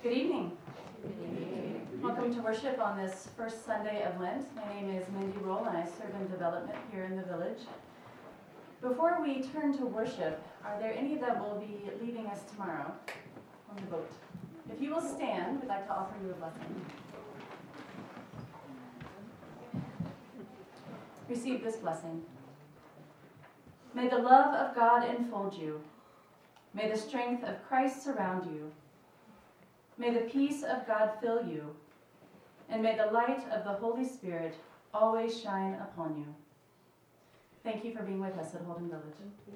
Good evening. Welcome to worship on this first Sunday of Lent. My name is Mindy Roll and I serve in development here in the village. Before we turn to worship, are there any that will be leaving us tomorrow on the boat? If you will stand, we'd like to offer you a blessing. Receive this blessing. May the love of God enfold you. May the strength of Christ surround you. May the peace of God fill you. And may the light of the Holy Spirit always shine upon you. Thank you for being with us at Holden Village.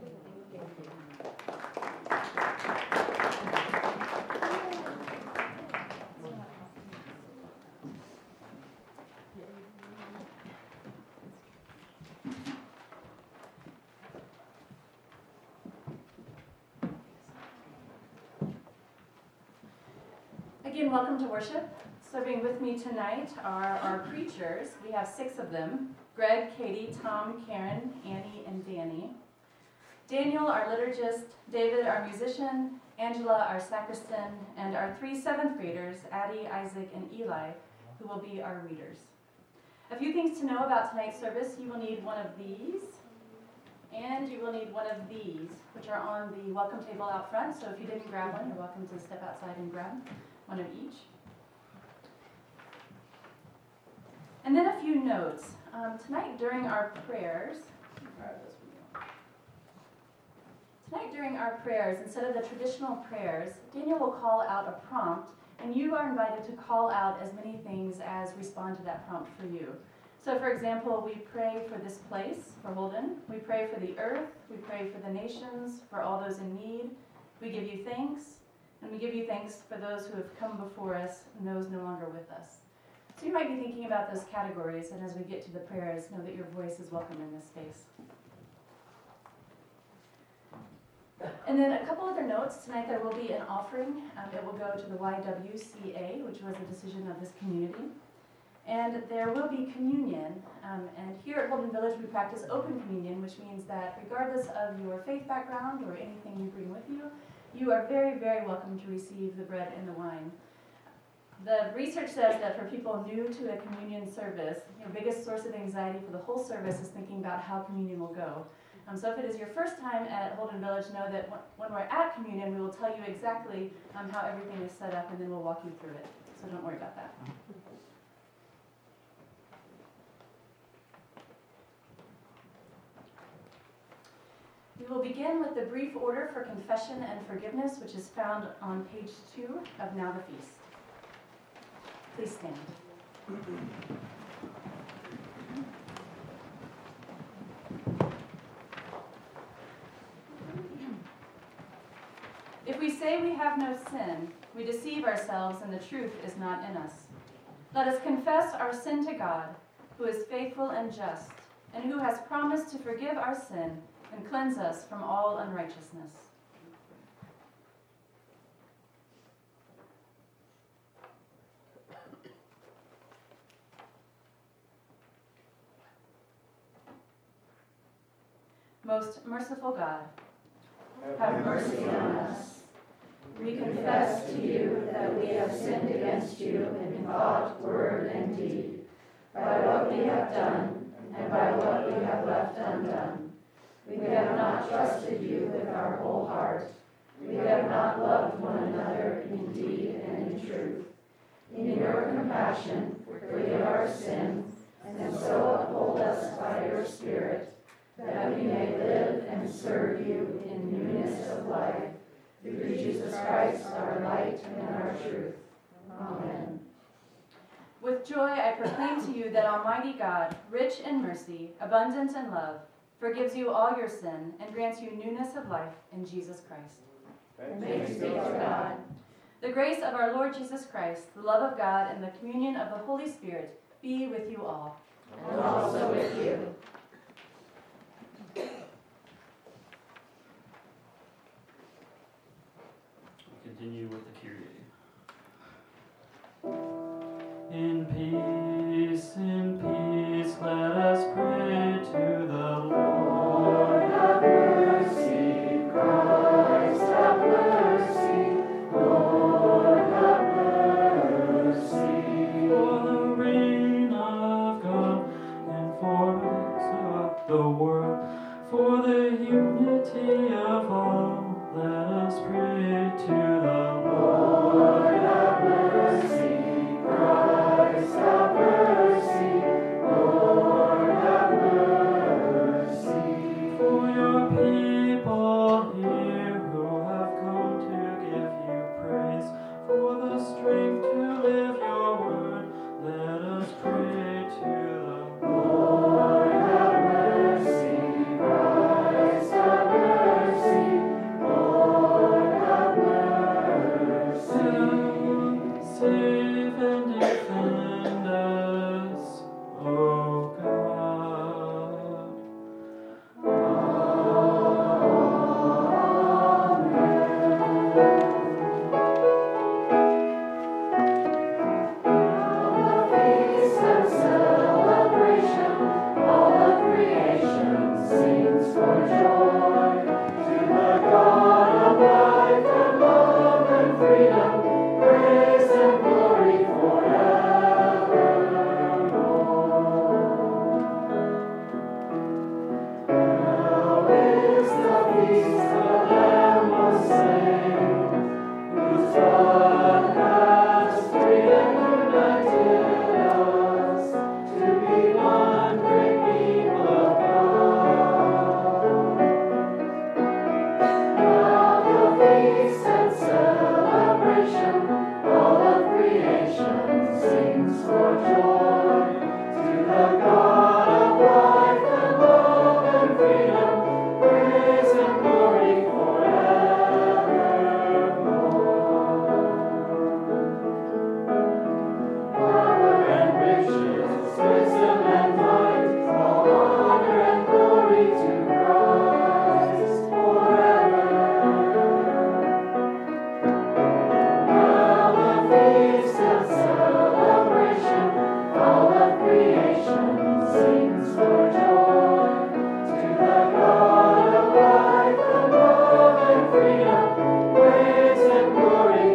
Again, welcome to worship. Serving with me tonight are our preachers. We have 6 of them: Greg, Katie, Tom, Karen, Annie, and Danny. Daniel, our liturgist, David, our musician, Angela, our sacristan, and our 3 7th graders, Addie, Isaac, and Eli, who will be our readers. A few things to know about tonight's service. You will need one of these, and you will need one of these, which are on the welcome table out front. So if you didn't grab one, you're welcome to step outside and grab one of each. And then a few notes. Tonight during our prayers, instead of the traditional prayers, Daniel will call out a prompt, and you are invited to call out as many things as respond to that prompt for you. So for example, we pray for this place, for Holden. We pray for the earth. We pray for the nations, for all those in need. We give you thanks. And we give you thanks for those who have come before us and those no longer with us. So you might be thinking about those categories, and as we get to the prayers, know that your voice is welcome in this space. And then a couple other notes. Tonight there will be an offering. It will go to the YWCA, which was a decision of this community. And there will be communion. And here at Holden Village we practice open communion, which means that regardless of your faith background or anything you bring with you, you are very, very welcome to receive the bread and the wine. The research says that for people new to a communion service, your biggest source of anxiety for the whole service is thinking about how communion will go. So if it is your first time at Holden Village, know that when we're at communion, we will tell you exactly how everything is set up, and then we'll walk you through it. So don't worry about that. We will begin with the brief order for confession and forgiveness, which is found on page 2 of Now the Feast. Please stand. If we say we have no sin, we deceive ourselves and the truth is not in us. Let us confess our sin to God, who is faithful and just, and who has promised to forgive our sin and cleanse us from all unrighteousness. Most merciful God, have mercy on us. We confess to you that we have sinned against you in thought, word, and deed, by what we have done and by what we have left undone. We have not trusted you with our whole heart. We have not loved one another in deed and in truth. In your compassion, forgive our sins, and so uphold us by your Spirit, that we may live and serve you in newness of life, through Jesus Christ, our light and our truth. Amen. With joy I proclaim to you that Almighty God, rich in mercy, abundant in love, forgives you all your sin and grants you newness of life in Jesus Christ. Thanks be to God. The grace of our Lord Jesus Christ, the love of God, and the communion of the Holy Spirit be with you all. And also with you. Continue with the Kyrie. In peace, let us pray to the Lord. Have mercy, Christ, have mercy. Lord, have mercy. us pray to the Lord, have mercy. Christ, have mercy. Lord, have mercy. For your people here who have come to give you praise, for the strength to live your word, let us pray to the Lord, have mercy. Christ, have mercy. Lord, have mercy. Save and defend us, O God. Feast and celebration, all of creation sings for joy to the God of life and love and freedom, praise and glory forevermore. Now is the feast the Lamb was slain, whose blood has freed and united us to be one great people of God. Now the feast and celebration, all of creation sings for joy to the God of life and love and freedom, praise and glory forevermore. Power and riches, wisdom and might, all honor and glory to Christ forever. Now the feast of celebration, all of creation sings for joy to the God of life and love and freedom, praise and glory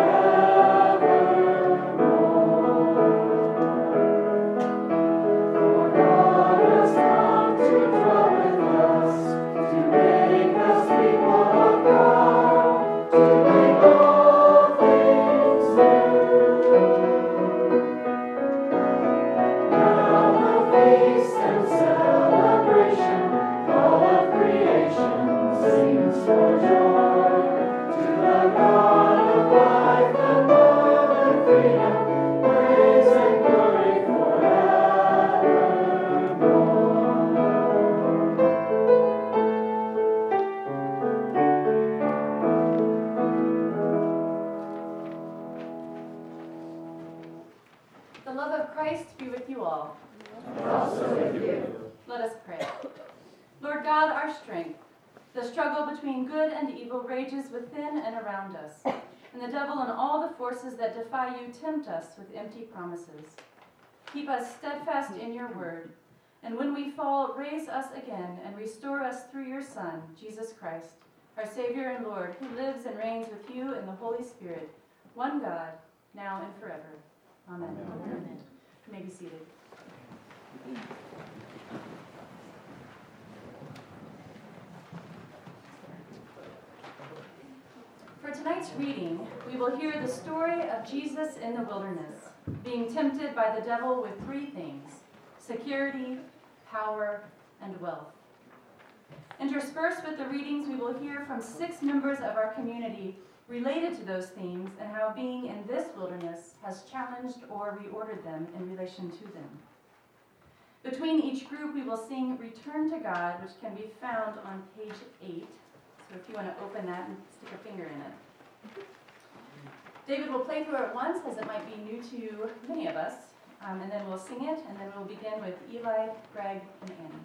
forevermore. For God has come to dwell with us, to make us people of God, to make all things new. Now the feast and celebration, all of creation sings for joy to the God of life and love and freedom, praise and glory forevermore. The love of Christ be with you all. And also with you. Let us pray. Lord God, our strength, the struggle between good and evil rages within and around us, and the devil and all the forces that defy you tempt us with empty promises. Keep us steadfast in your word, and when we fall, raise us again and restore us through your Son, Jesus Christ, our Savior and Lord, who lives and reigns with you in the Holy Spirit, one God, now and forever. Amen. Amen. You may be seated. For tonight's reading, we will hear the story of Jesus in the wilderness, being tempted by the devil with three things: security, power, and wealth. Interspersed with the readings, we will hear from 6 members of our community related to those themes and how being in this wilderness has challenged or reordered them in relation to them. Between each group, we will sing Return to God, which can be found on page 8. So if you want to open that and stick a finger in it. David will play through it once, as it might be new to many of us, and then we'll sing it, and then we'll begin with Eli, Greg, and Annie.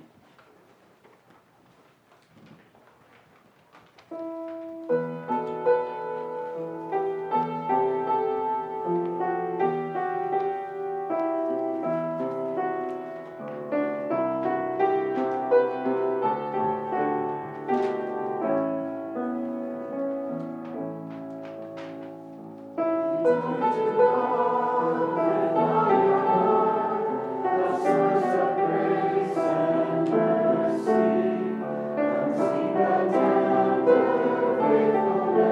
Faithfulness.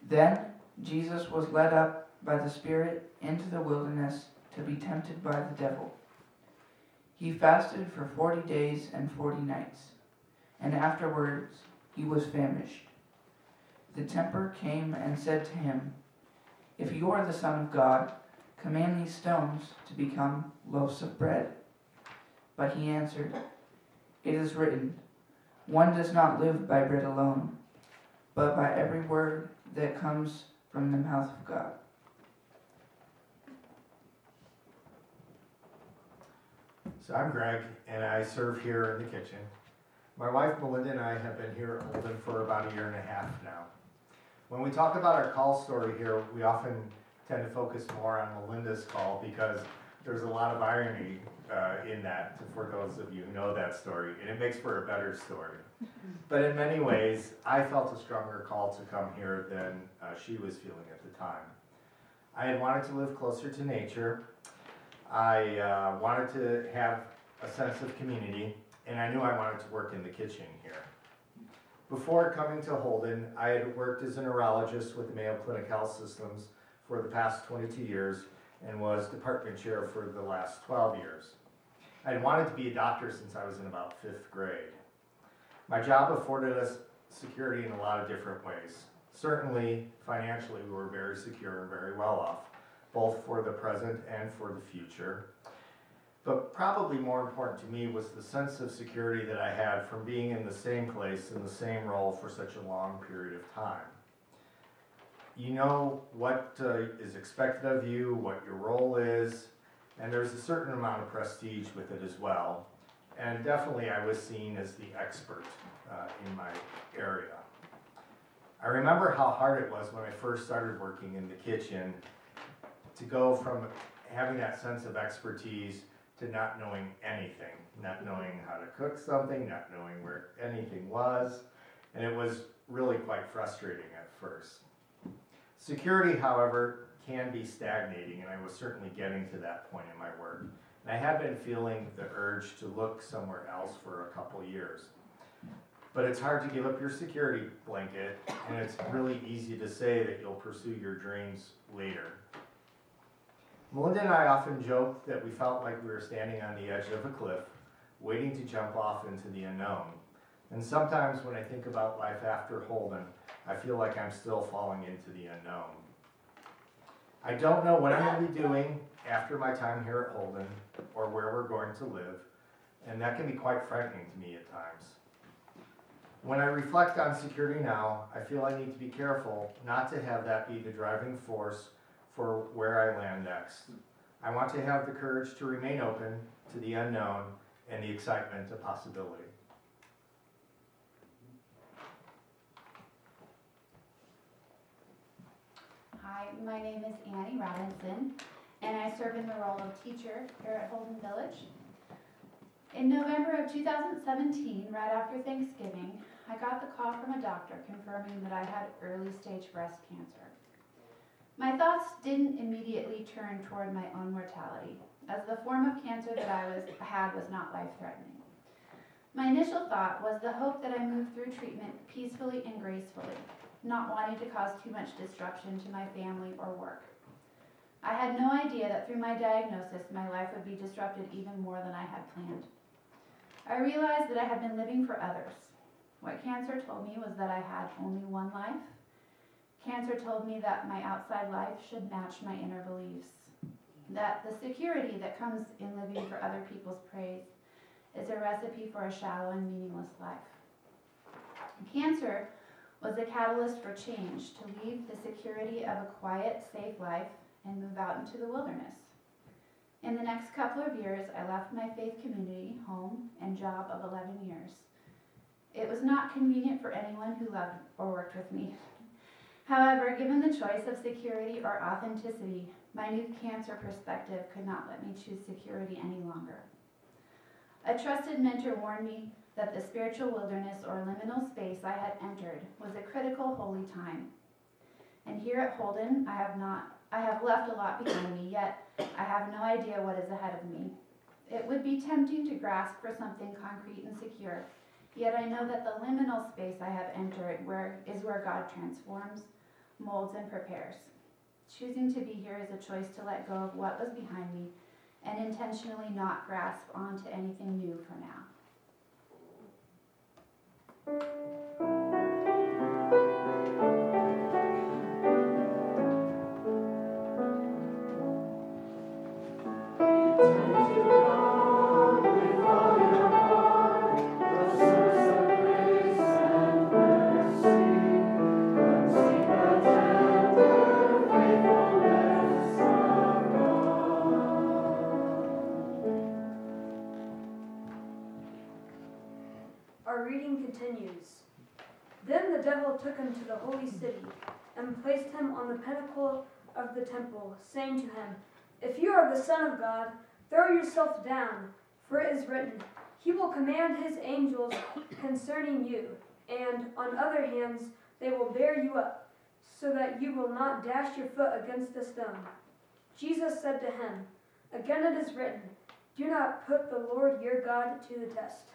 Then Jesus was led up by the Spirit into the wilderness to be tempted by the devil. He fasted for 40 days and 40 nights, and afterwards he was famished. The tempter came and said to him, "If you are the Son of God, command these stones to become loaves of bread." But he answered, "It is written, one does not live by bread alone, but by every word that comes from the mouth of God." So I'm Greg, and I serve here in the kitchen. My wife Melinda and I have been here at Holden for about a year and a half now. When we talk about our call story here, we often tend to focus more on Melinda's call because there's a lot of irony in that for those of you who know that story, and it makes for a better story. But in many ways, I felt a stronger call to come here than she was feeling at the time. I had wanted to live closer to nature. I wanted to have a sense of community, and I knew I wanted to work in the kitchen here. Before coming to Holden, I had worked as a neurologist with the Mayo Clinic Health Systems for the past 22 years and was department chair for the last 12 years. I had wanted to be a doctor since I was in about 5th grade. My job afforded us security in a lot of different ways. Certainly, financially, we were very secure and very well off, both for the present and for the future. But probably more important to me was the sense of security that I had from being in the same place, in the same role for such a long period of time. You know what is expected of you, what your role is, and there's a certain amount of prestige with it as well. And definitely I was seen as the expert in my area. I remember how hard it was when I first started working in the kitchen to go from having that sense of expertise to not knowing anything, not knowing how to cook something, not knowing where anything was, and it was really quite frustrating at first. Security, however, can be stagnating, and I was certainly getting to that point in my work. And I had been feeling the urge to look somewhere else for a couple years. But it's hard to give up your security blanket, and it's really easy to say that you'll pursue your dreams later. Melinda and I often joke that we felt like we were standing on the edge of a cliff, waiting to jump off into the unknown. And sometimes when I think about life after Holden, I feel like I'm still falling into the unknown. I don't know what I'm going to be doing after my time here at Holden, or where we're going to live, and that can be quite frightening to me at times. When I reflect on security now, I feel I need to be careful not to have that be the driving force for where I land next. I want to have the courage to remain open to the unknown and the excitement of possibility. Hi, my name is Annie Robinson, and I serve in the role of teacher here at Holden Village. In November of 2017, right after Thanksgiving, I got the call from a doctor confirming that I had early stage breast cancer. My thoughts didn't immediately turn toward my own mortality, as the form of cancer that I had was not life-threatening. My initial thought was the hope that I moved through treatment peacefully and gracefully, not wanting to cause too much disruption to my family or work. I had no idea that through my diagnosis, my life would be disrupted even more than I had planned. I realized that I had been living for others. What cancer told me was that I had only one life. Cancer told me that my outside life should match my inner beliefs, that the security that comes in living for other people's praise is a recipe for a shallow and meaningless life. Cancer was a catalyst for change, to leave the security of a quiet, safe life and move out into the wilderness. In the next couple of years, I left my faith community, home, and job of 11 years. It was not convenient for anyone who loved or worked with me. However, given the choice of security or authenticity, my new cancer perspective could not let me choose security any longer. A trusted mentor warned me that the spiritual wilderness or liminal space I had entered was a critical holy time. And here at Holden, I have left a lot behind me, yet I have no idea what is ahead of me. It would be tempting to grasp for something concrete and secure, yet I know that the liminal space I have entered is where God transforms, molds, and prepares. Choosing to be here is a choice to let go of what was behind me and intentionally not grasp onto anything new for now. Our reading continues. Then the devil took him to the holy city and placed him on the pinnacle of the temple, saying to him, "If you are the Son of God, throw yourself down, for it is written, He will command His angels concerning you, and on other hands they will bear you up, so that you will not dash your foot against a stone." Jesus said to him, "Again it is written, do not put the Lord your God to the test."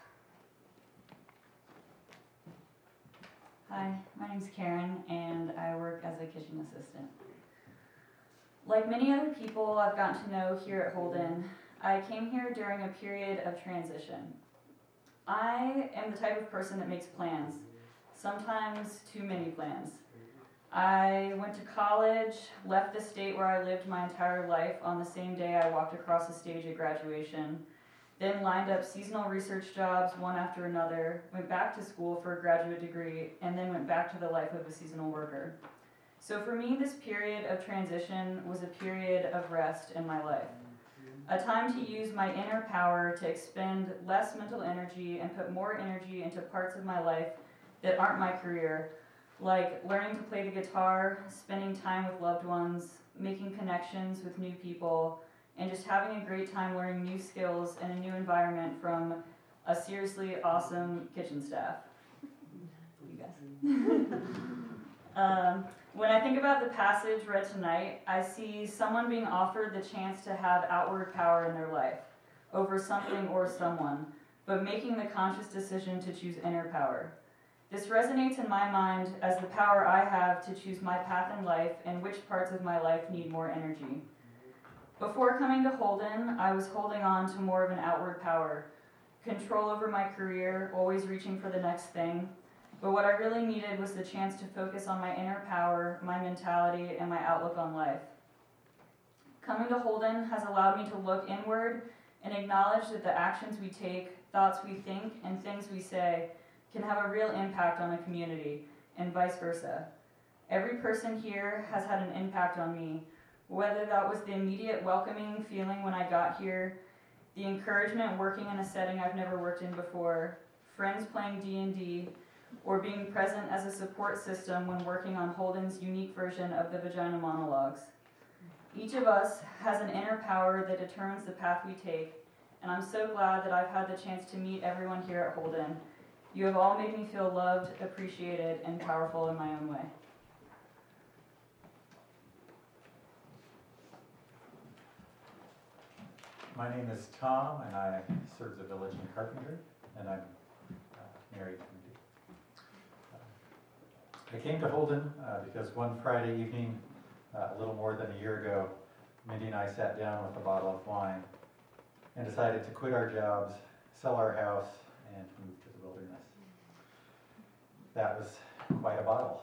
Hi, my name's Karen, and I work as a kitchen assistant. Like many other people I've gotten to know here at Holden, I came here during a period of transition. I am the type of person that makes plans, sometimes too many plans. I went to college, left the state where I lived my entire life on the same day I walked across the stage at graduation, then lined up seasonal research jobs one after another, went back to school for a graduate degree, and then went back to the life of a seasonal worker. So for me, this period of transition was a period of rest in my life. A time to use my inner power to expend less mental energy and put more energy into parts of my life that aren't my career, like learning to play the guitar, spending time with loved ones, making connections with new people, and just having a great time learning new skills in a new environment from a seriously awesome kitchen staff. You guys. When I think about the passage read tonight, I see someone being offered the chance to have outward power in their life over something or someone, but making the conscious decision to choose inner power. This resonates in my mind as the power I have to choose my path in life and which parts of my life need more energy. Before coming to Holden, I was holding on to more of an outward power, control over my career, always reaching for the next thing. But what I really needed was the chance to focus on my inner power, my mentality, and my outlook on life. Coming to Holden has allowed me to look inward and acknowledge that the actions we take, thoughts we think, and things we say can have a real impact on a community, and vice versa. Every person here has had an impact on me, whether that was the immediate welcoming feeling when I got here, the encouragement working in a setting I've never worked in before, friends playing D&D, or being present as a support system when working on Holden's unique version of the Vagina Monologues. Each of us has an inner power that determines the path we take, and I'm so glad that I've had the chance to meet everyone here at Holden. You have all made me feel loved, appreciated, and powerful in my own way. My name is Tom, and I serve the village in Carpenter, and I'm married to Mindy. I came to Holden because one Friday evening, a little more than a year ago, Mindy and I sat down with a bottle of wine and decided to quit our jobs, sell our house, and move to the wilderness. That was quite a bottle.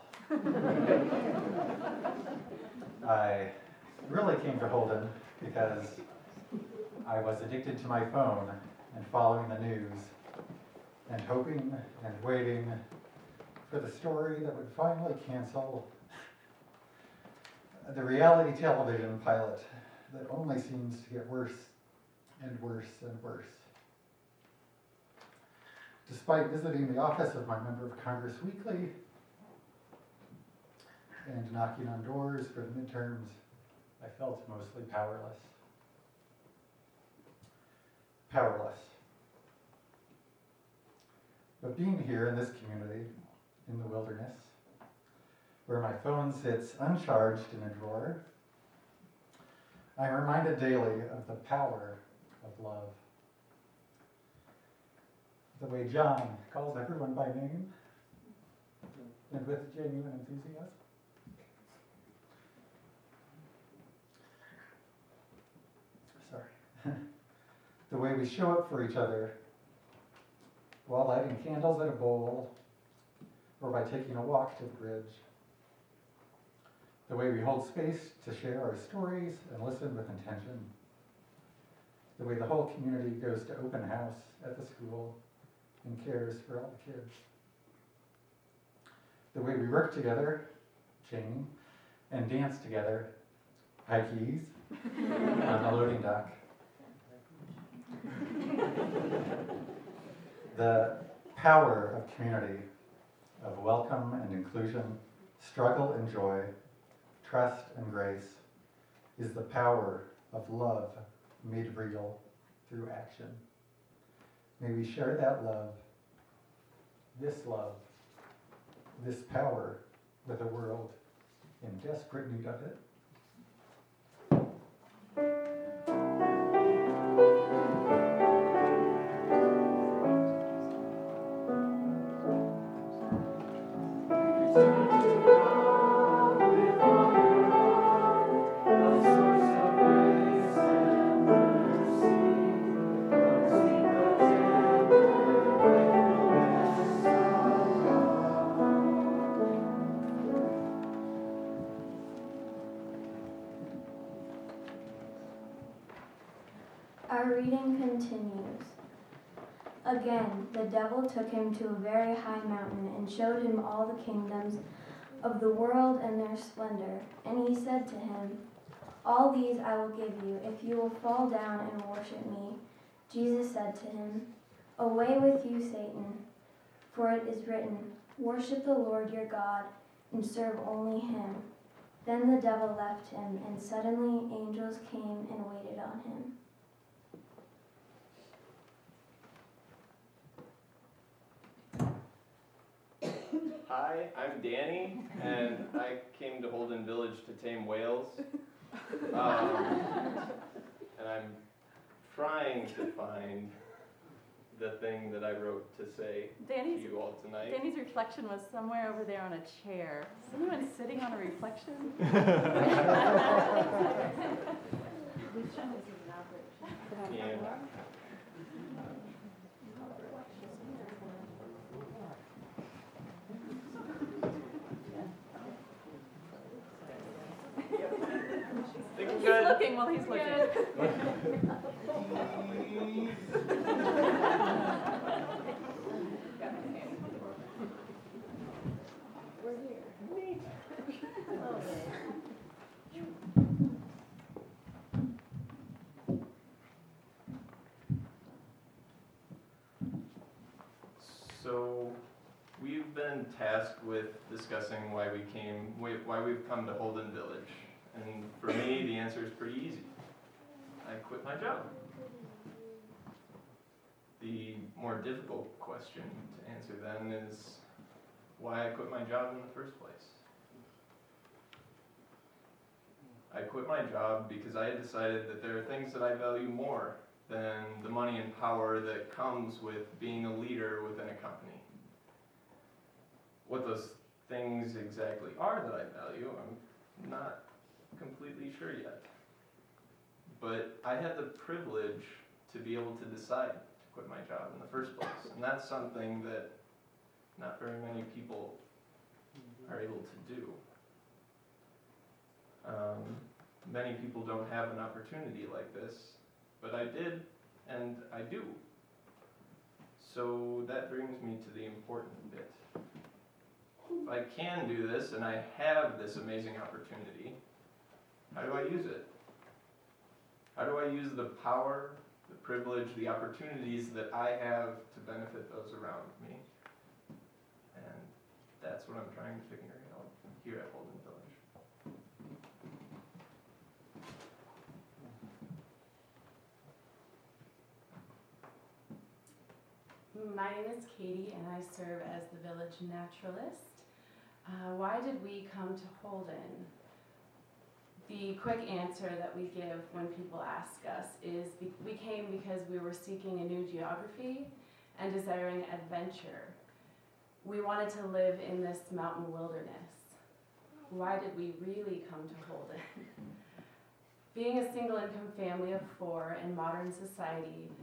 I really came to Holden because I was addicted to my phone and following the news and hoping and waiting for the story that would finally cancel the reality television pilot that only seems to get worse and worse and worse. Despite visiting the office of my member of Congress weekly and knocking on doors for the midterms, I felt mostly powerless. Powerless. But being here in this community, in the wilderness, where my phone sits uncharged in a drawer, I'm reminded daily of the power of love. The way John calls everyone by name, and with genuine enthusiasm. we show up for each other while lighting candles at a bowl or by taking a walk to the bridge. The way we hold space to share our stories and listen with intention. The way the whole community goes to open house at the school and cares for all the kids. The way we work together, Jane, and dance together, Pikes, on the loading dock. The power of community, of welcome and inclusion, struggle and joy, trust and grace, is the power of love made real through action. May we share that love, this power with a world in desperate need of it. Our reading continues. Again, the devil took him to a very high mountain and showed him all the kingdoms of the world and their splendor. And he said to him, "All these I will give you, if you will fall down and worship me." Jesus said to him, "Away with you, Satan, for it is written, 'Worship the Lord your God and serve only him.'" Then the devil left him, and suddenly angels came and waited on him. Hi, I'm Danny, and I came to Holden Village to tame whales. And I'm trying to find the thing that I wrote to say to you all tonight. Danny's reflection was somewhere over there on a chair. Is anyone sitting on a reflection? Yeah. Thinking He's good. looking while he's looking. So, we've been tasked with discussing why we've come to Holden Village. And for me, the answer is pretty easy. I quit my job. The more difficult question to answer then is why I quit my job in the first place. I quit my job because I had decided that there are things that I value more than the money and power that comes with being a leader within a company. What those things exactly are that I value, I'm not completely sure yet. But I had the privilege to be able to decide to quit my job in the first place. And that's something that not very many people are able to do. Many people don't have an opportunity like this, but I did, and I do. So that brings me to the important bit. If I can do this, and I have this amazing opportunity, how do I use it? How do I use the power, the privilege, the opportunities that I have to benefit those around me? And that's what I'm trying to figure out here at Holden Village. My name is Katie, and I serve as the village naturalist. Why did we come to Holden? The quick answer that we give when people ask us is we came because we were seeking a new geography and desiring adventure. We wanted to live in this mountain wilderness. Why did we really come to Holden? Being a single income family of 4 in modern society,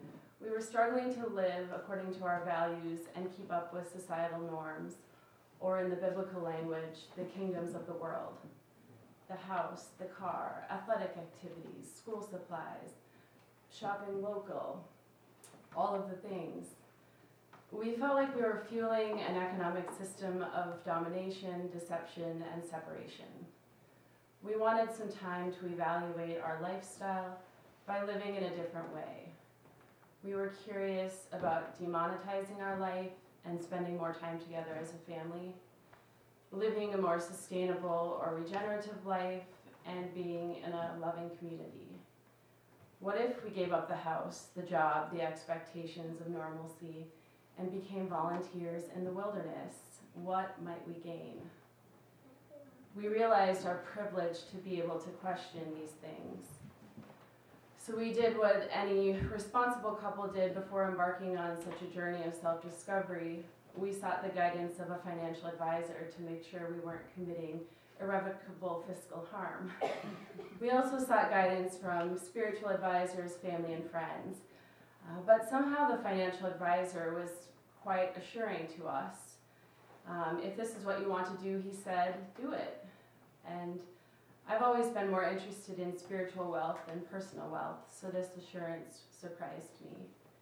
We were struggling to live according to our values and keep up with societal norms, or in the biblical language, the kingdoms of the world. The house, the car, athletic activities, school supplies, shopping local, all of the things. We felt like we were fueling an economic system of domination, deception, and separation. We wanted some time to evaluate our lifestyle by living in a different way. We were curious about demonetizing our life and spending more time together as a family, living a more sustainable or regenerative life, and being in a loving community. What if we gave up the house, the job, the expectations of normalcy, and became volunteers in the wilderness? What might we gain? We realized our privilege to be able to question these things. So we did what any responsible couple did before embarking on such a journey of self-discovery. We sought the guidance of a financial advisor to make sure we weren't committing irrevocable fiscal harm. We also sought guidance from spiritual advisors, family, and friends. But somehow the financial advisor was quite assuring to us. If this is what you want to do, he said, do it. And I've always been more interested in spiritual wealth than personal wealth, so this assurance surprised me.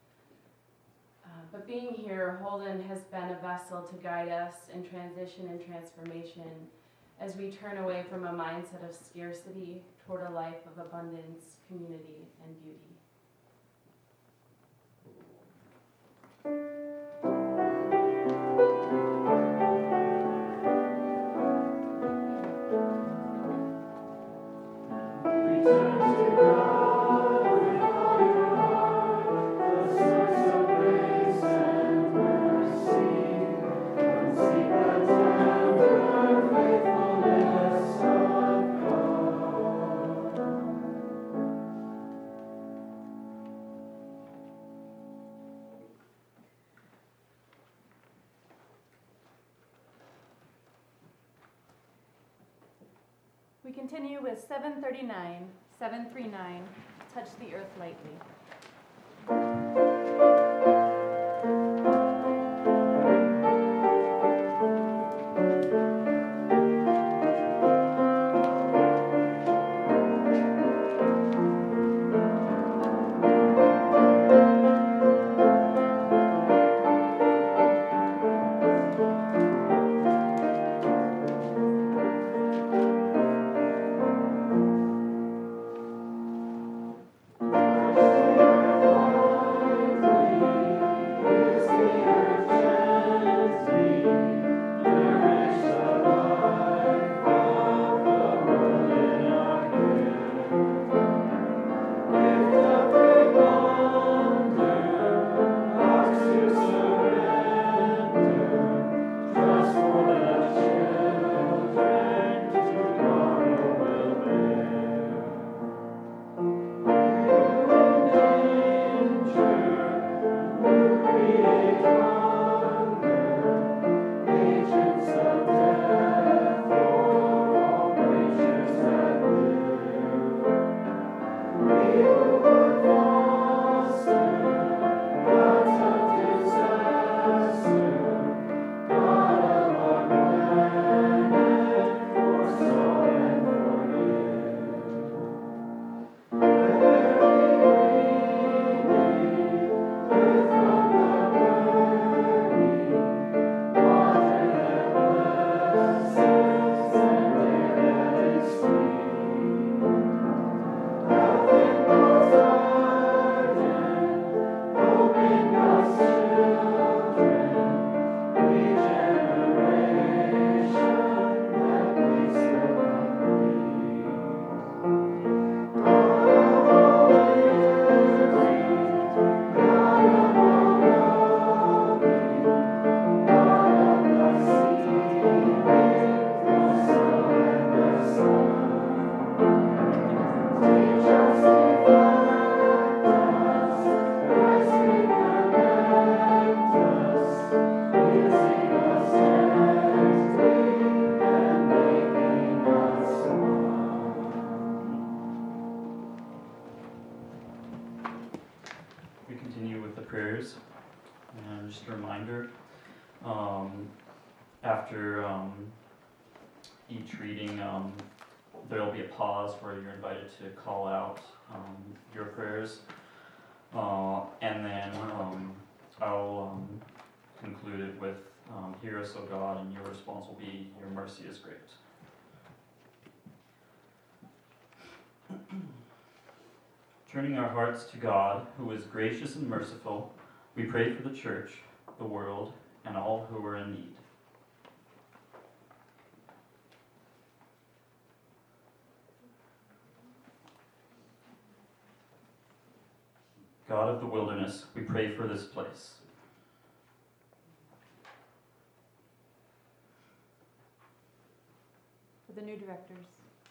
But being here, Holden has been a vessel to guide us in transition and transformation as we turn away from a mindset of scarcity toward a life of abundance, community, and beauty. We continue with 739, Touch the Earth Lightly. Touch after each reading, there will be a pause where you're invited to call out your prayers. And then I'll conclude it with, Hear us, O God, and your response will be, Your mercy is great. Turning our hearts to God, who is gracious and merciful, we pray for the church, the world, and all who are in need. God of the wilderness, we pray for this place. For the new directors.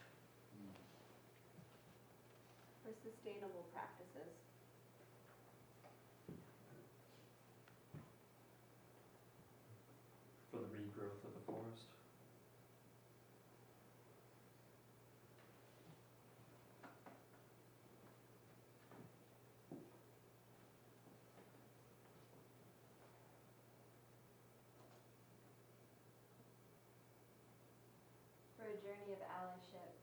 For sustainable practices. For the regrowth of the forest. For a journey of allyship.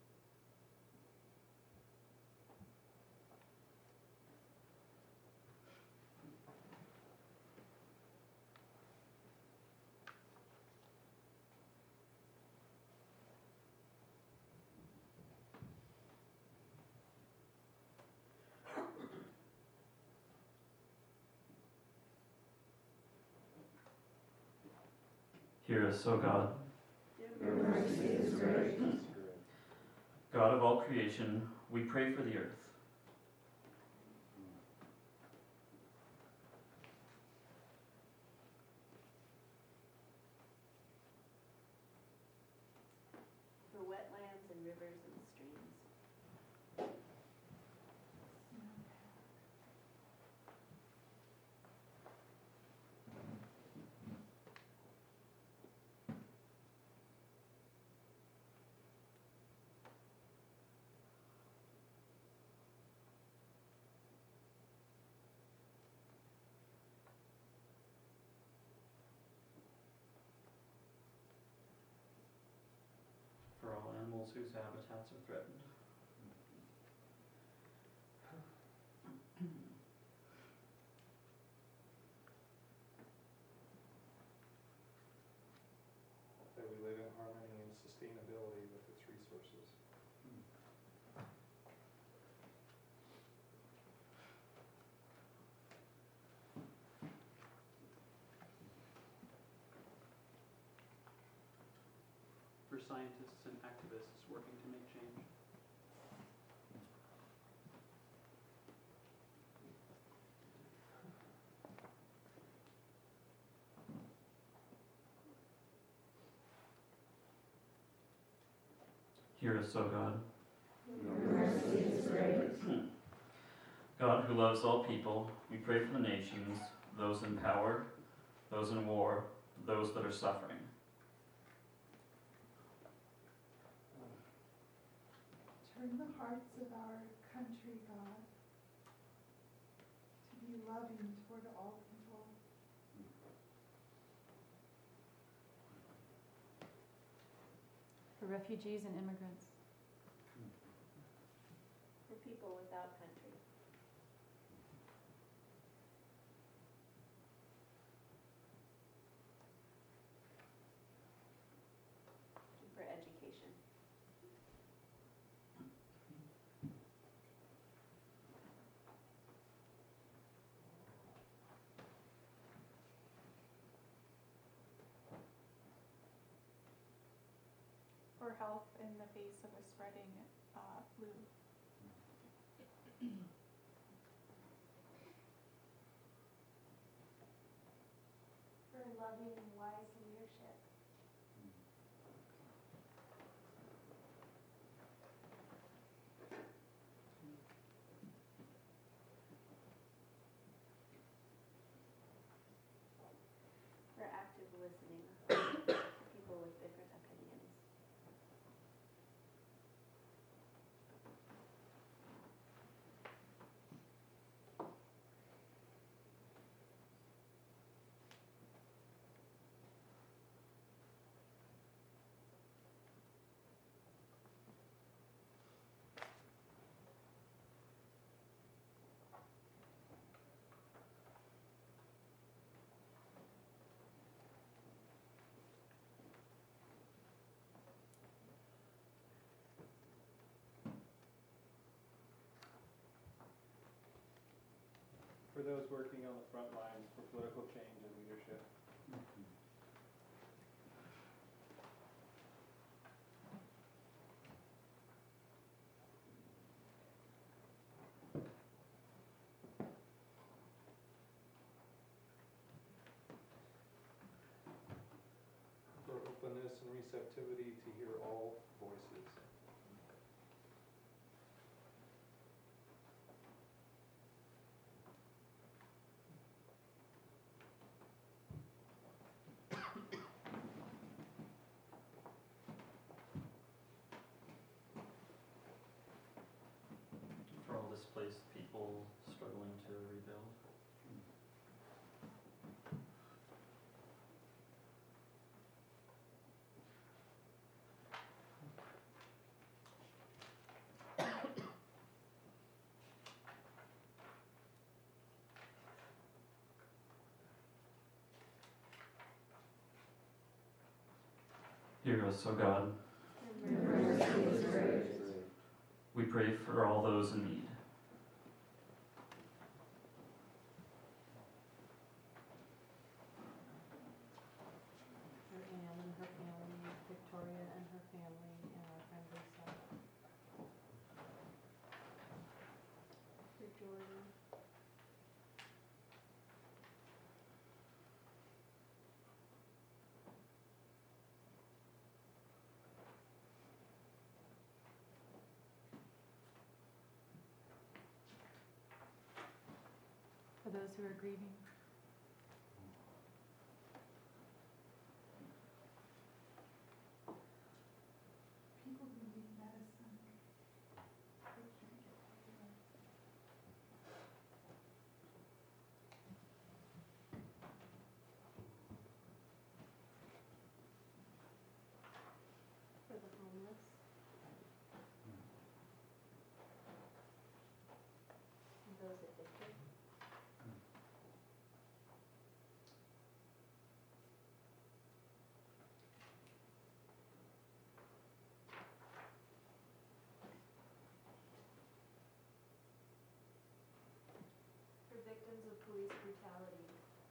Hear us, O God. Your mercy is great. God of all creation, we pray for the earth. For wetlands and rivers and streams. For all animals whose habitats are threatened. That we live in harmony and sustainability with its resources. For scientists and activists working to make change. Hear us, O God. Your mercy is great. God, who loves all people, we pray for the nations, those in power, those in war, those that are suffering. Turn the hearts of our country, God, to be loving toward all people. For refugees and immigrants. For people without country. For education. For health in the face of a spreading flu. For loving and wise leadership. For active listening to people with different opinions. for those working on the front lines for political change and leadership. For openness and receptivity to hear all voices. For all displaced people struggling to rebuild. Hear us, O God. Your mercy is great. We pray for all those in need. For Anne and her family, Victoria and her family, and our friend Lisa. For Jordan. For those who are grieving. People who need medicine. For the homeless. And those addicted. For victims of police brutality.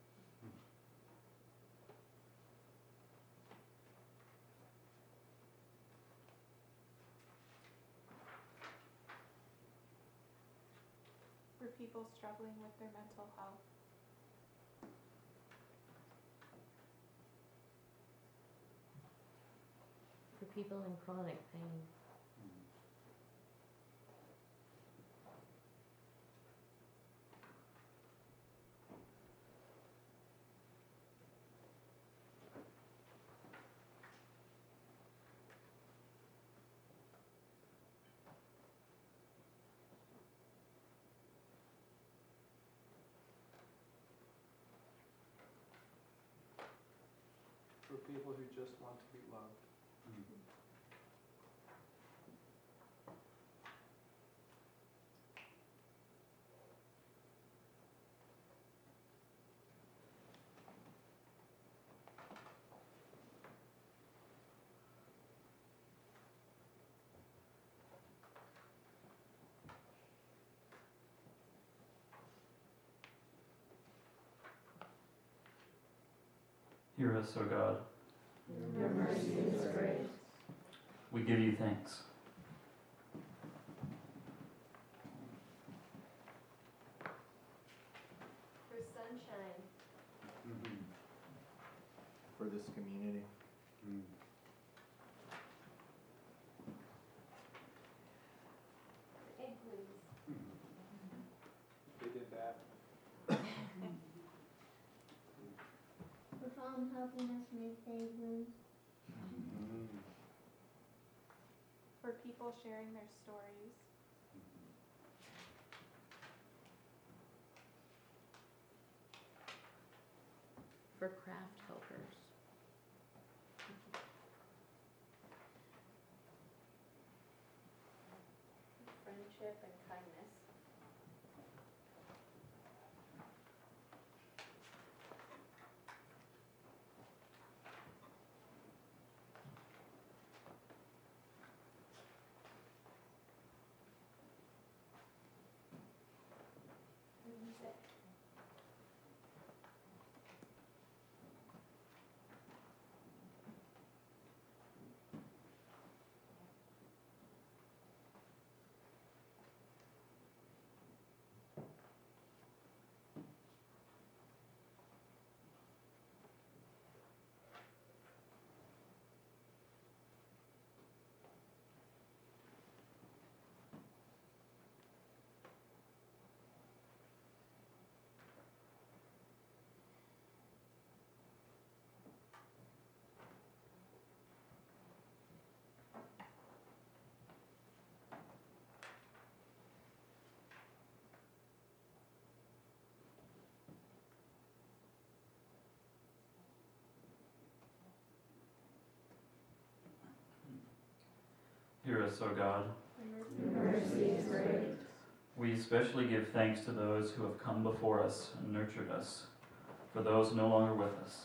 For people struggling with their mental health. For people in chronic pain. For people who just want to be loved. Hear us, O God. Your mercy is great. We give you thanks. For sunshine. For this community. For igloos. They did that. For Tom helping us make the igloos. For people sharing their stories. For craft helpers. Friendship and kindness. For music. Hear us, O God. Your mercy is great. We especially give thanks to those who have come before us and nurtured us, for those no longer with us.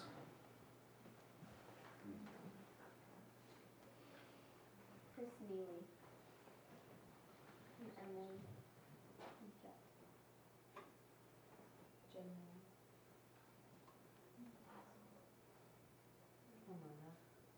Chris Neely. And Emily. And Jeff. Jen Moore. Ramona.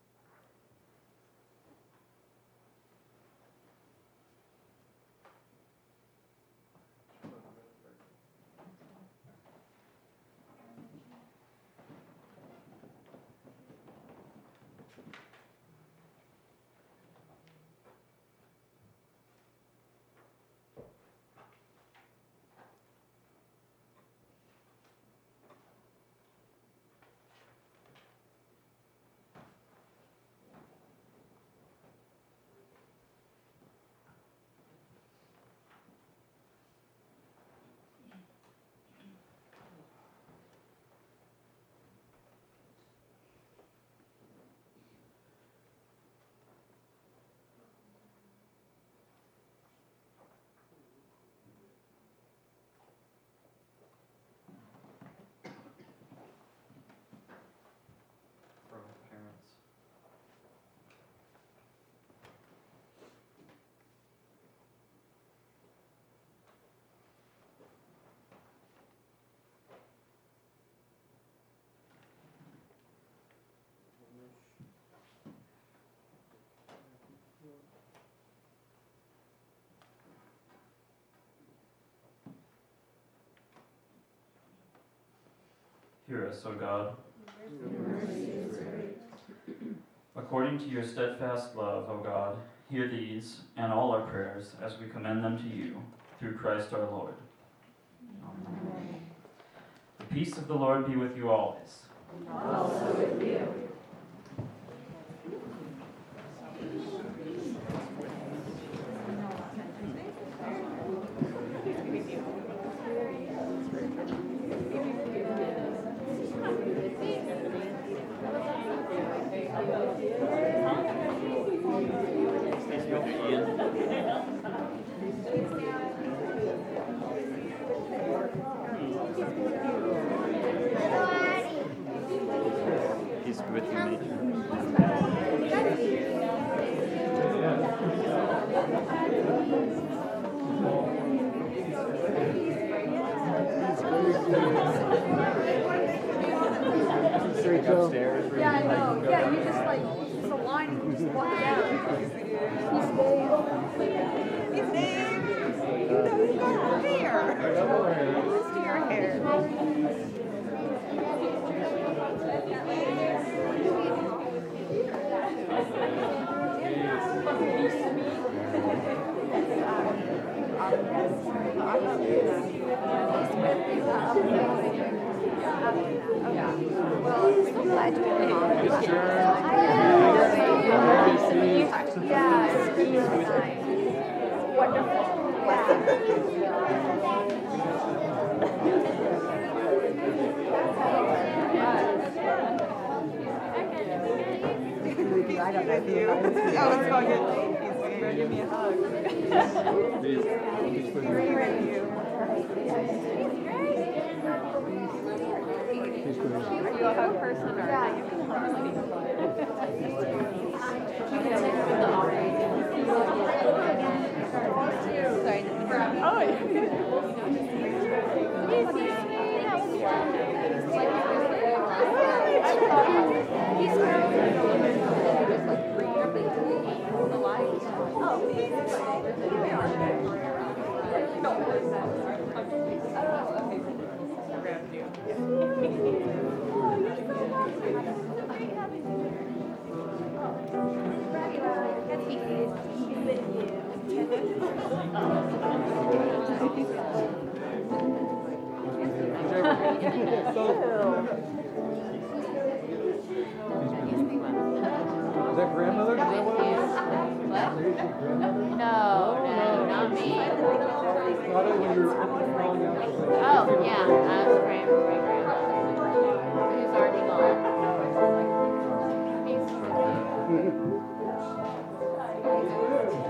For our parents. Hear us, O God. Your mercy is great. According to your steadfast love, O God, hear these and all our prayers as we commend them to you, through Christ our Lord. Amen. The peace of the Lord be with you always. Also with you. Peace be with you, nature. Upstairs. Yeah, I know. Yeah, you just like, it's a line and you just walk it out. His name? You know, he's got hair. Let's do your hair. I don't know if you. Oh, it's all good. He's going to give me a hug. He's ready to you. Are you a hug person or not? Is that grandmother? Is that what it is? What? No, not me. Thought it when you were calling out. Oh, yeah, I was praying for my grandma, who's already gone. Peace with you.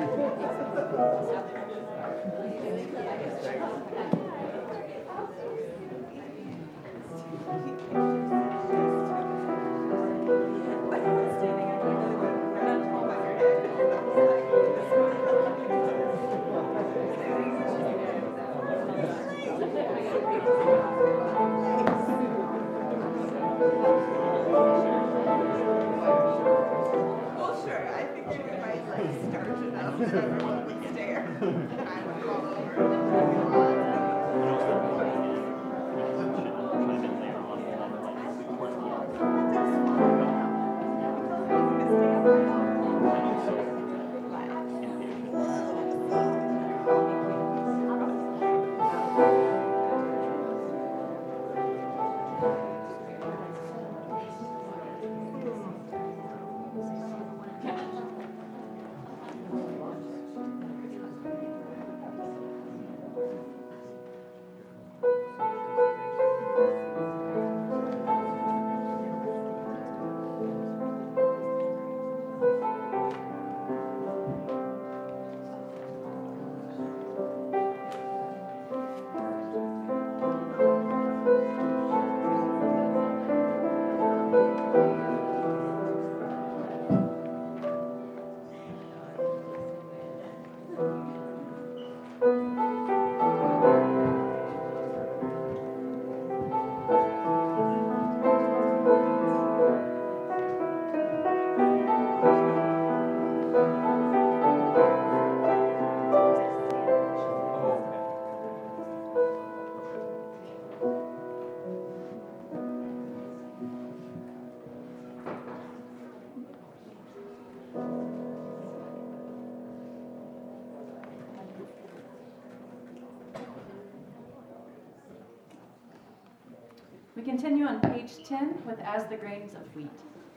We continue on page 10 with As the Grains of Wheat.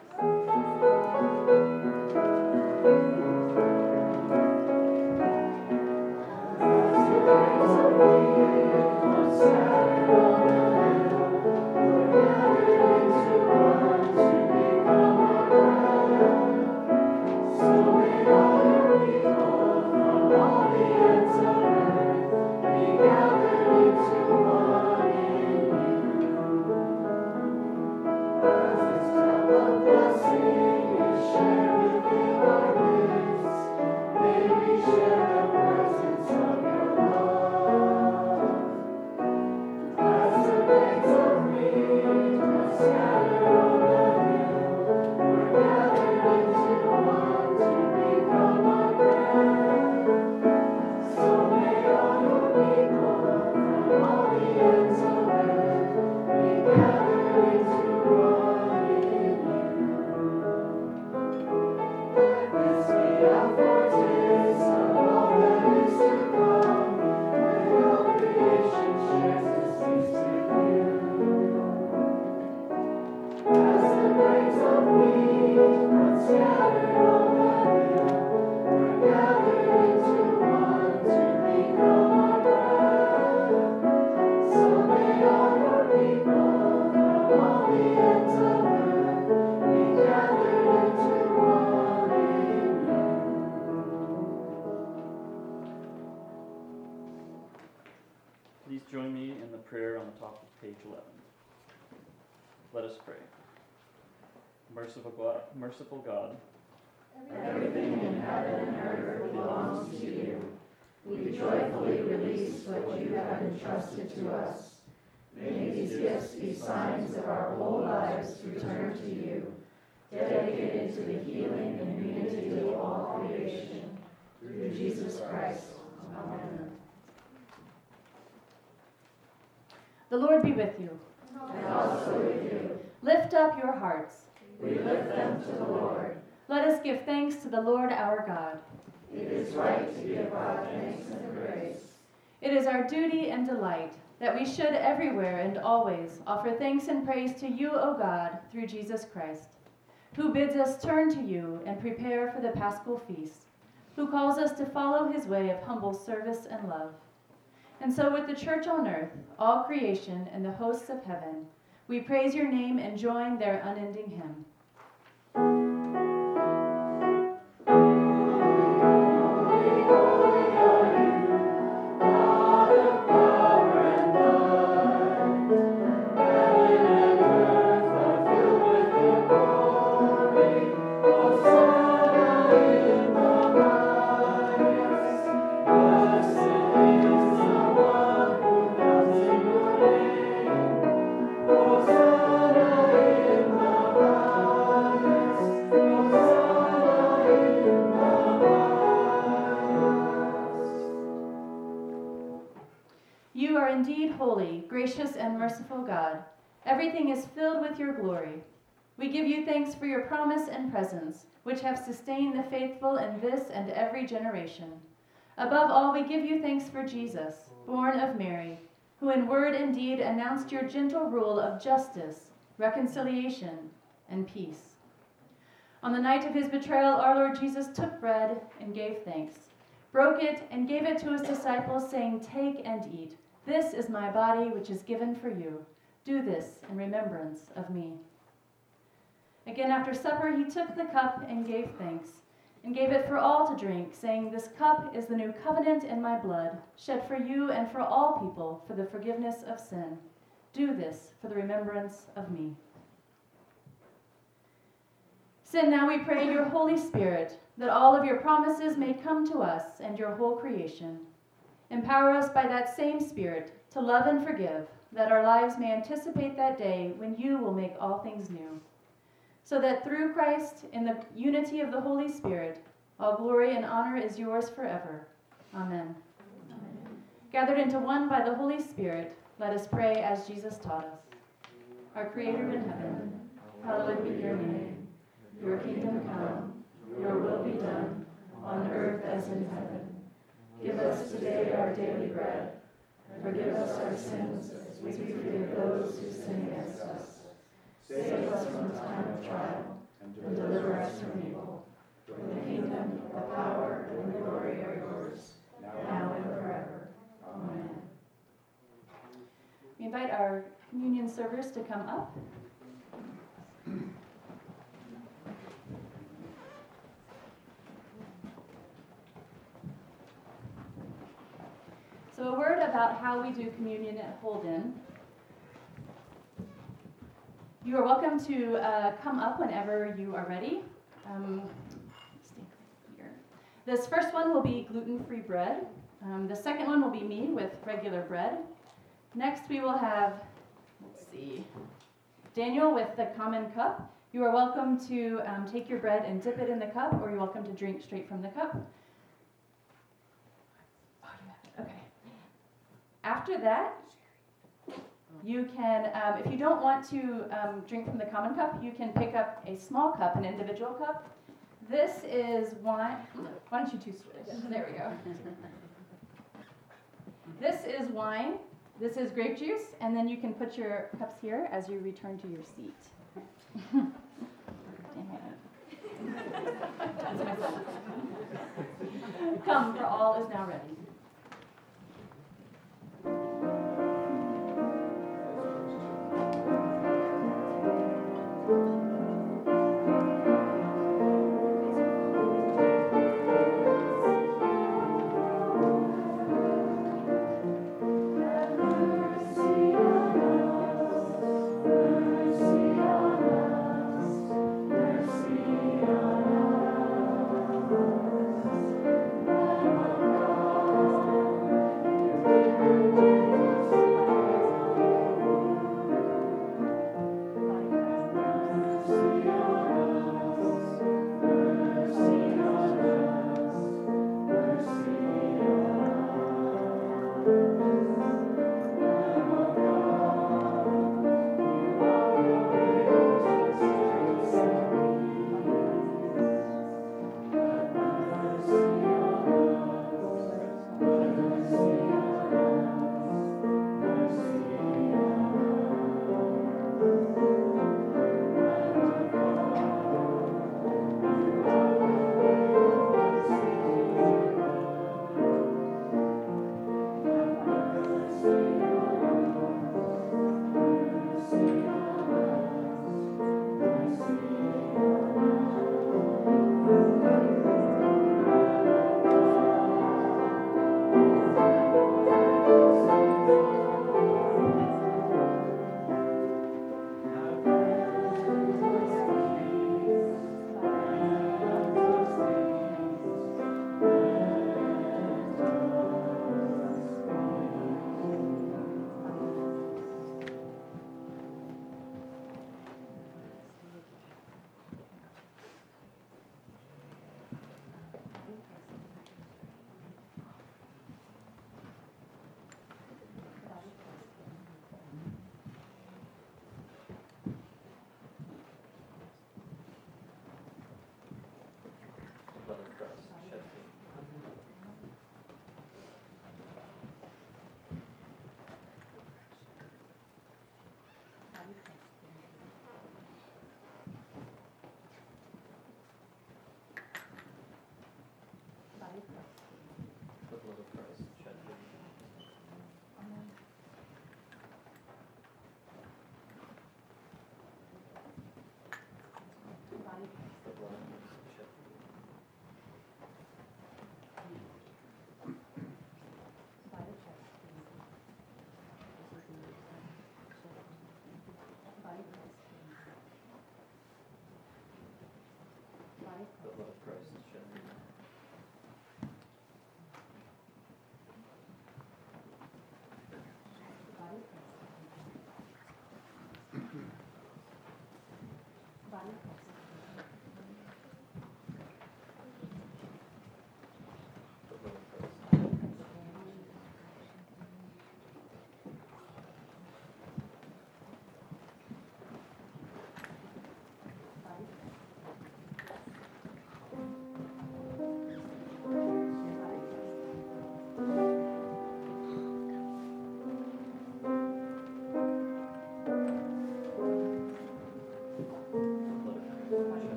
Please join me in the prayer on the top of page 11. Let us pray. Merciful God, everything in heaven and earth belongs to you. We joyfully release what you have entrusted to us. May these gifts be signs of our whole lives returned to you, dedicated to the healing and unity of all creation. Through Jesus Christ. Amen. The Lord be with you. And also with you. Lift up your hearts. We lift them to the Lord. Let us give thanks to the Lord our God. It is right to give God thanks and praise. It is our duty and delight that we should everywhere and always offer thanks and praise to you, O God, through Jesus Christ, who bids us turn to you and prepare for the Paschal feast, who calls us to follow his way of humble service and love. And so with the church on earth, all creation, and the hosts of heaven, we praise your name and join their unending hymn. Hosanna in the are indeed holy, gracious, and merciful God. Everything is filled with your glory. We give you thanks for your promise and presence, which have sustained the faithful in this and every generation. Above all, we give you thanks for Jesus, born of Mary, who in word and deed announced your gentle rule of justice, reconciliation, and peace. On the night of his betrayal, our Lord Jesus took bread and gave thanks, broke it and gave it to his disciples, saying, "Take and eat. This is my body, which is given for you. Do this in remembrance of me." Again, after supper, he took the cup and gave thanks, and gave it for all to drink, saying, "This cup is the new covenant in my blood, shed for you and for all people for the forgiveness of sin. Do this for the remembrance of me." Send now, we pray, your Holy Spirit, that all of your promises may come to us and your whole creation. Empower us by that same Spirit to love and forgive, that our lives may anticipate that day when you will make all things new, so that through Christ, in the unity of the Holy Spirit, all glory and honor is yours forever. Amen. Amen. Gathered into one by the Holy Spirit, let us pray as Jesus taught us. Our Creator in heaven, hallowed be your name. Your kingdom come, your will be done, on earth as in heaven. Give us today our daily bread. Forgive us our sins as we forgive those who sin against us. Save us from the time of trial, and deliver us from evil. For the kingdom, the power, and the glory are yours, now and forever. Amen. We invite our communion servers to come up. So a word about how we do communion at Holden. You are welcome to come up whenever you are ready. Here. This first one will be gluten-free bread. The second one will be me with regular bread. Next we will have, Daniel with the common cup. You are welcome to take your bread and dip it in the cup, or you're welcome to drink straight from the cup. Okay. After that, you can, if you don't want to drink from the common cup, you can pick up a small cup, an individual cup. This is wine. Why don't you two switch? There we go. This is wine. This is grape juice, and then you can put your cups here as you return to your seat. That's my son. Come, for all is now ready. Mercy on us.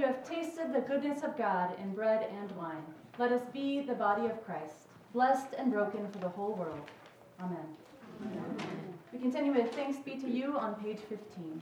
you have tasted the goodness of God in bread and wine, let us be the body of Christ, blessed and broken for the whole world. Amen. Amen. We continue with Thanks Be to You on page 15.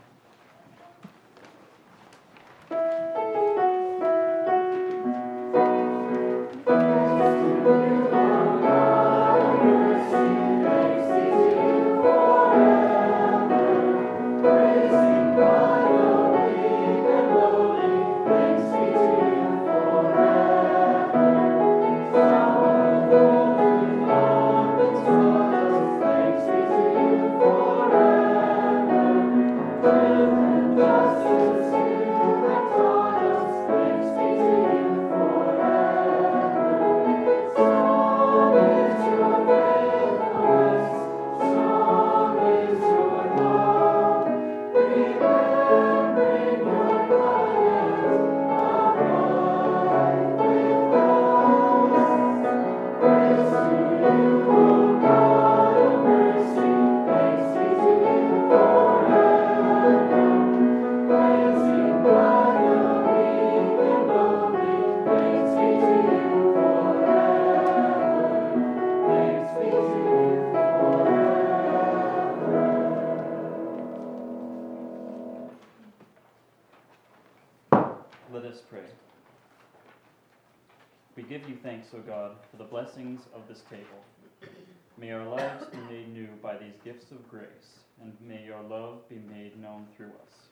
Let us pray. We give you thanks, O God, for the blessings of this table. May our lives be made new by these gifts of grace, and may your love be made known through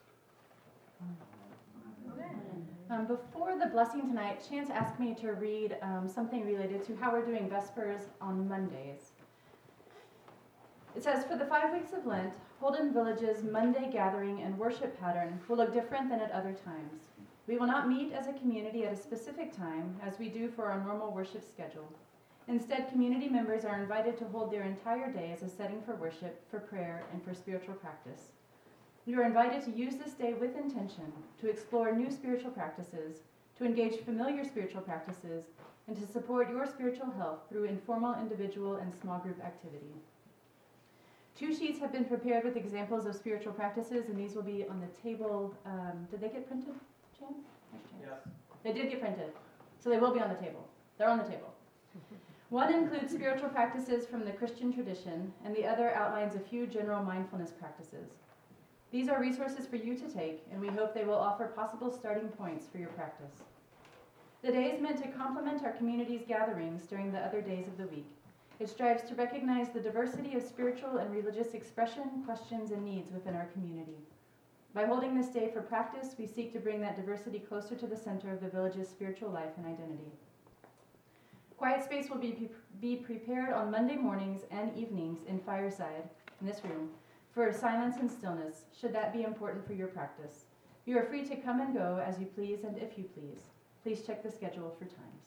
us. Before the blessing tonight, Chance asked me to read something related to how we're doing Vespers on Mondays. It says, for the 5 weeks of Lent, Holden Village's Monday gathering and worship pattern will look different than at other times. We will not meet as a community at a specific time as we do for our normal worship schedule. Instead, community members are invited to hold their entire day as a setting for worship, for prayer, and for spiritual practice. You are invited to use this day with intention, to explore new spiritual practices, to engage familiar spiritual practices, and to support your spiritual health through informal, individual, and small group activity. 2 sheets have been prepared with examples of spiritual practices, and these will be on the table. Did they get printed, Jan? Yes. They did get printed, so they will be on the table. They're on the table. One includes spiritual practices from the Christian tradition, and the other outlines a few general mindfulness practices. These are resources for you to take, and we hope they will offer possible starting points for your practice. The day is meant to complement our community's gatherings during the other days of the week. It strives to recognize the diversity of spiritual and religious expression, questions, and needs within our community. By holding this day for practice, we seek to bring that diversity closer to the center of the village's spiritual life and identity. Quiet space will be prepared on Monday mornings and evenings in Fireside, in this room, for silence and stillness, should that be important for your practice. You are free to come and go as you please and if you please. Please check the schedule for times.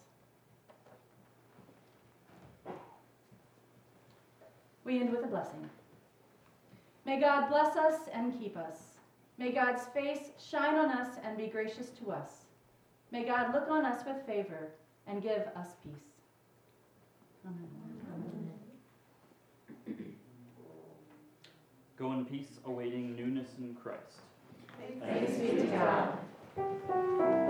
We end with a blessing. May God bless us and keep us. May God's face shine on us and be gracious to us. May God look on us with favor and give us peace. Amen. Go in peace, awaiting newness in Christ. Thanks be to God.